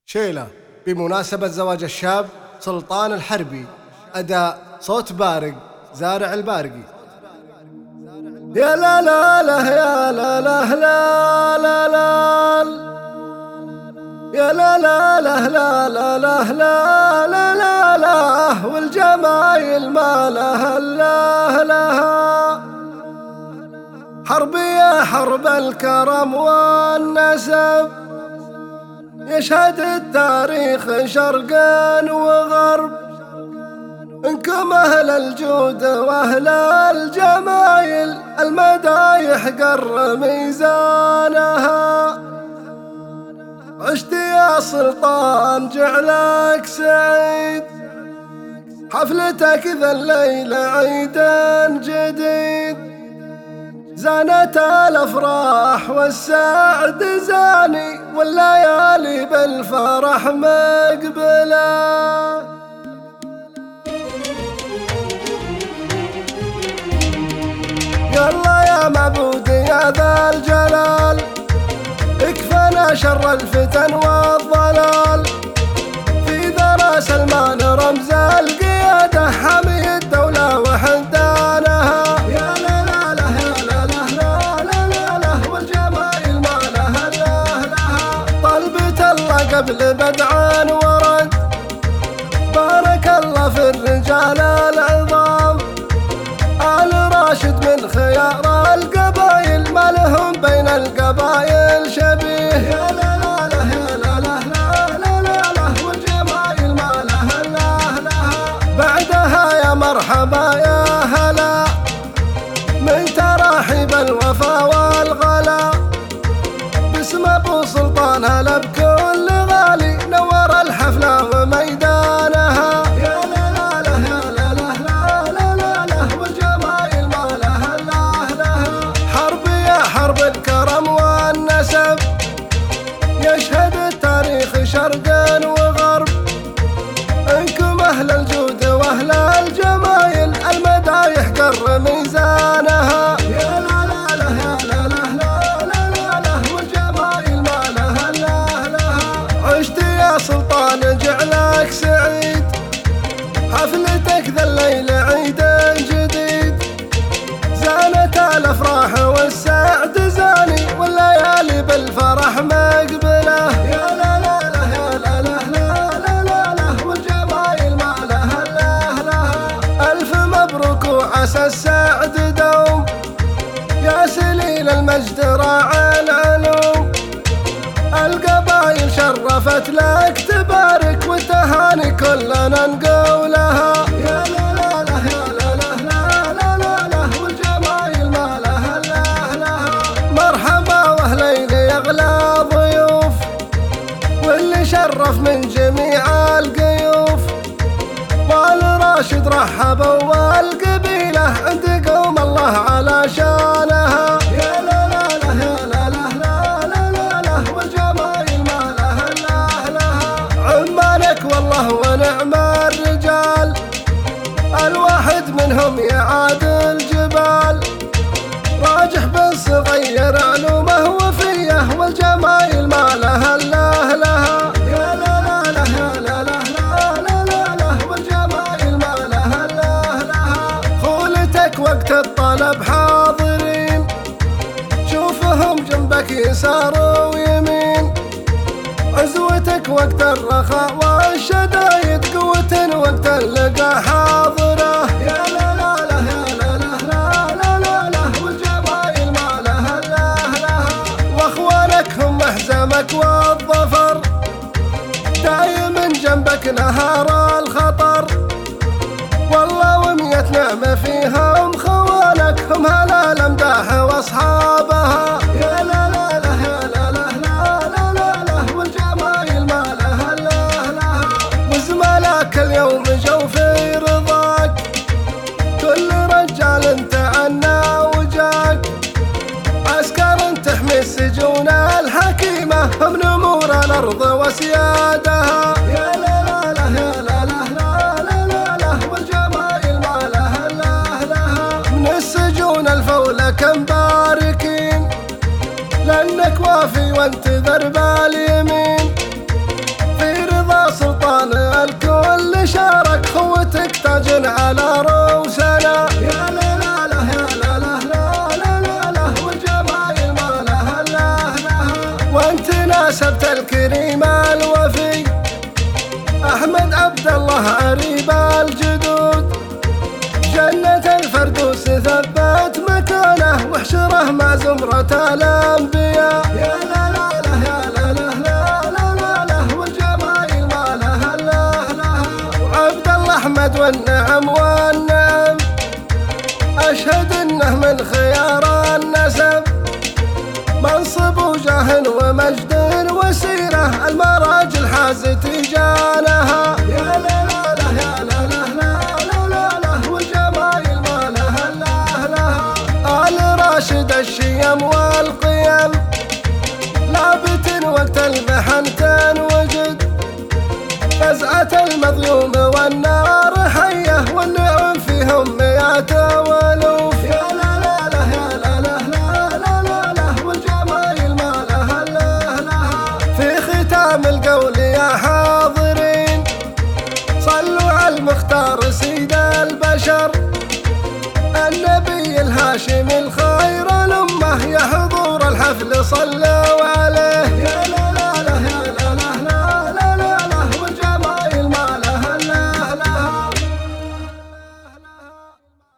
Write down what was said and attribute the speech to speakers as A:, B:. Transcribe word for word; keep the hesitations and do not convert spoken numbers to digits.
A: شيلة بمناسبة زواج الشاب سلطان الحربي. أداء صوت بارق زارع البارقي. يا لا لا لا يا لا لا لا لا لا يا لا لا لا لا لا لا لا لا لا لا والجمايل ما لها الا لها. حربي يا حرب الكرم والنسب، يشهد التاريخ شرقا وغرب. انكم اهل الجود واهل الجمايل، المدايح قر ميزانها. عشت يا سلطان جعلك سعيد، حفلتك ذا الليلة عيد جديد. زانت الافراح والسعد زاني، والليالي بالفرح مقبله. يلا يا معبود يا ذا الجلال، اكفنا شر الفتن والضلال. في ذرى سلمان رمز القيادة، حمي الدولة وحدانها. يا لا لا لا يا لا لا لا لا لا والجمايل ما لها الا لها. طلبة الله قبل بدعان ورد، بارك الله في الرجال العظام. آل راشد من خيار القبائل، ما لهم بين القبائل شبيه. يا لا لا لا يا لا لا لا لا لا لا والجمايل ما لها الا لها. بعدها يا مرحبا يا هلا، من تراحيب الوفا والغلا. باسم ابو سلطان هلا بكل غالي، نور الحفله وميدانها. يا لا لا لا يا لا لا لا لا لا لا والجمايل ما لها الا لها. حربي يا حرب الكرم والنسب، يشهد التاريخ شرقا وغرب. انكم اهل الجود واهل الجمايل، المدايح قر ميزانها. يا لا لا لا يا لا لا لا لا لا لا والجمايل ما لها الا لها. عشت يا سلطان جعلك سعيد، حفلتك ذا الليل عيد جديد. زانت الافراح والسعد زاني، والليالي بالفرح مقبله. يا لا لا لا يا لا لا لا لا لا لا والجمايل ما لها الا لها. الف مبروك وعسى السعد دوم، يا سليل المجد راعي العلوم. القبايل شرفت لك تبارك، والتهاني كلنا نقولها. يا لا لا لا يا لا لا لا لا لا لا والجمايل ما لها الا لها. مرحبا واهلين يا اغلى ضيوف، واللي شرف من جميع القيوف. وآل راشد رحبوا والقبيله، عند قوم الله على شانها. يا لا لا لا يا لا لا لا لا لا لا والجمايل ما لها الا لها. عمانك والله ونعم الرجال، الواحد منهم يعادل جبال. راجح بن صغير علومه وفيه، والجمايل ما لها الا لها. يا لا لا لا يا لا لا لا لا لا لا والجمايل ما لها الا لها. خولتك وقت الطلب حاضرين، شوفهم جنبك يسار ويمين. عزوتك وقت الرخاء والشدايد، قوة وقت اللقاء حاضرة. يا لا لا لا يا لا لا لا لا لا لا والجمايل ما لها الا لها. واخوانك هم محزمك والظفر، دايما جنبك نهار الخطر. والله ومية نعمة فيها خوانك، هم هلا الامداح واصحابها. يا لا لا لا يا لا لا لا لا لا لا والجمايل ما لها الا لها. وزملاك اليوم جو في رضاك، كل رجال انت عنا وجاك. عسكر تحمي السجون الحكيمة، هم نمور الارض وسيادها. يا لا لا لا يا لا لا لا لا لا لا والجمايل ما لها الا لها. من السجون الفولة كم باركين، لانك وافي وانت ذرب اليمين. في الله عريب الجدود، جنة الفردوس ثبت مكانه وحشره مع زمرة الأنبياء. يا لا لا لا يا لا لا لا لا لا لا والجمايل ما لها لا لها. وعبد الله أحمد والنعم والنعم أشهد إنه من خيار النسب، منصب وجاه ومجد وسيرة المراجل حازت جانها. يا لا لا لا يا لا لا لا لا لا والجمايل ما لها لا لها. آل راشد الشيم والقيم لابت وقت المحن تنوجد، فزعة المظلوم والنار حية والنعم فيهم مئات والوف. يا لا لا لا يا لا لا لا لا لا لا والجمايل ما لها لا لها. في ختام القول يا حاضرين صلوا على المختار سيد البشر، النبي الهاشمي الخير الأمة، يا حضور الحفل صلوا عليه.